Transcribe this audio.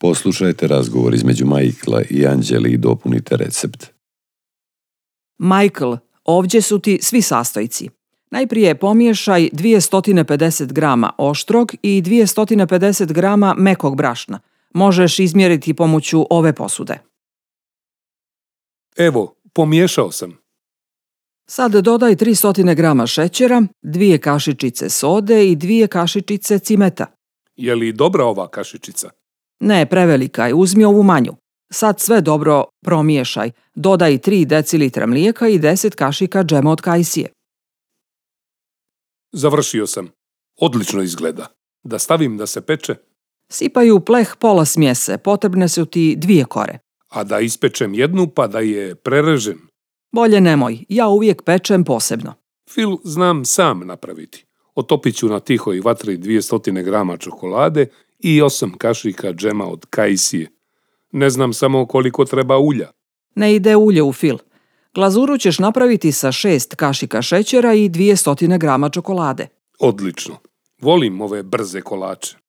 Poslušajte razgovor između Michaela i Anđeli i dopunite recept. Michael, ovdje su ti svi sastojci. Najprije pomiješaj 250 grama oštrog i 250 grama mekog brašna. Možeš izmjeriti pomoću ove posude. Evo, pomiješao sam. Sad dodaj 300 grama šećera, 2 kašičice sode i 2 kašičice cimeta. Je li dobra ova kašičica? Ne, prevelika je, uzmi ovu manju. Sad sve dobro promiješaj. Dodaj 3 decilitra mlijeka i 10 kašika džema od kajsije. Završio sam. Odlično izgleda. Da stavim da se peče? Sipaj u pleh pola smjese, potrebne su ti 2 kore. A da ispečem jednu pa da je prerežem? Bolje nemoj, ja uvijek pečem posebno. Fil znam sam napraviti. Otopit ću na tihoj vatri 200 grama čokolade i 8 kašika džema od kajsije. Ne znam samo koliko treba ulja. Ne ide ulje u fil. Glazuru ćeš napraviti sa 6 kašika šećera i 200 grama čokolade. Odlično. Volim ove brze kolače.